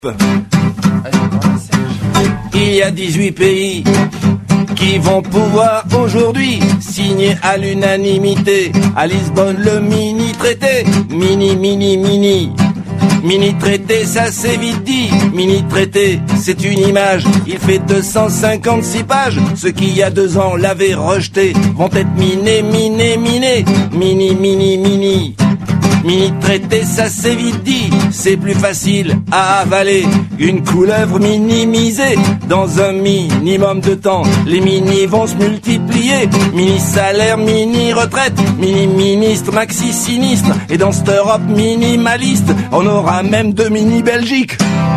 Il y a 18 pays qui vont pouvoir aujourd'hui signer à l'unanimité à Lisbonne le mini-traité. Mini-traité, ça c'est vite dit. Mini-traité, c'est une image. Il fait 256 pages. Ceux qui il y a 2 ans l'avaient rejeté vont être minés. Mini-traité, ça c'est vite dit. C'est plus facile à avaler. Une couleuvre minimisée dans un minimum de temps. Les minis vont se multiplier. Mini-salaire, mini-retraite, mini-ministre, maxi-sinistre. Et dans cette Europe minimaliste, on aura même 2 mini-Belgique.